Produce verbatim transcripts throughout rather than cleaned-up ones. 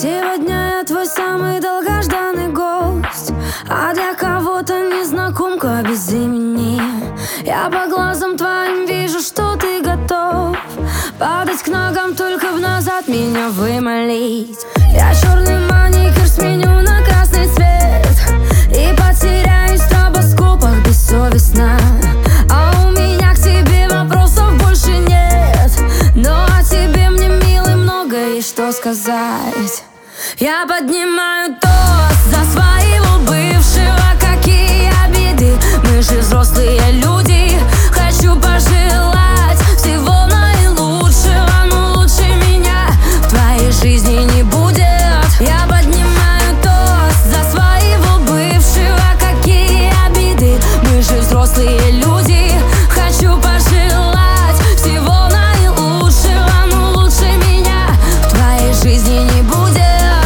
Сегодня я твой самый долгожданный гость, а для кого-то незнакомка без имени. Я по глазам твоим вижу, что ты готов падать к ногам, только в назад меня вымолить. Я черный маникюр сменю на красный цвет и потеряюсь в стробоскопах бессовестно. А у меня к тебе вопросов больше нет, но о тебе мне, милый, много есть что сказать. Я поднимаю тост за своего бывшего. Какие обиды, мы же взрослые люди. Хочу пожелать всего наилучшего, но лучше меня в твоей жизни не будет. Я поднимаю тост за своего бывшего. Какие обиды, мы же взрослые люди. Хочу пожелать всего наилучшего, но лучше меня в твоей жизни не будет.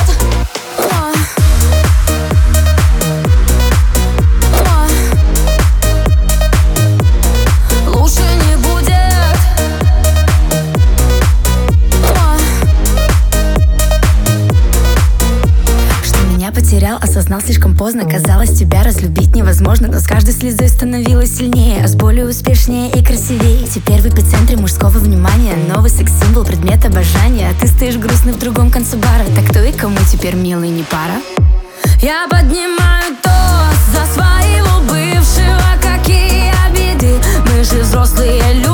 Потерял, осознал слишком поздно. Казалось, тебя разлюбить невозможно, но с каждой слезой становилось сильнее, а с болью успешнее и красивее. Теперь в эпицентре мужского внимания, новый секс-символ, предмет обожания. А ты стоишь грустный в другом конце бара. Так кто и кому теперь, милый, не пара? Я поднимаю тост за своего бывшего. Какие обиды, мы же взрослые люди.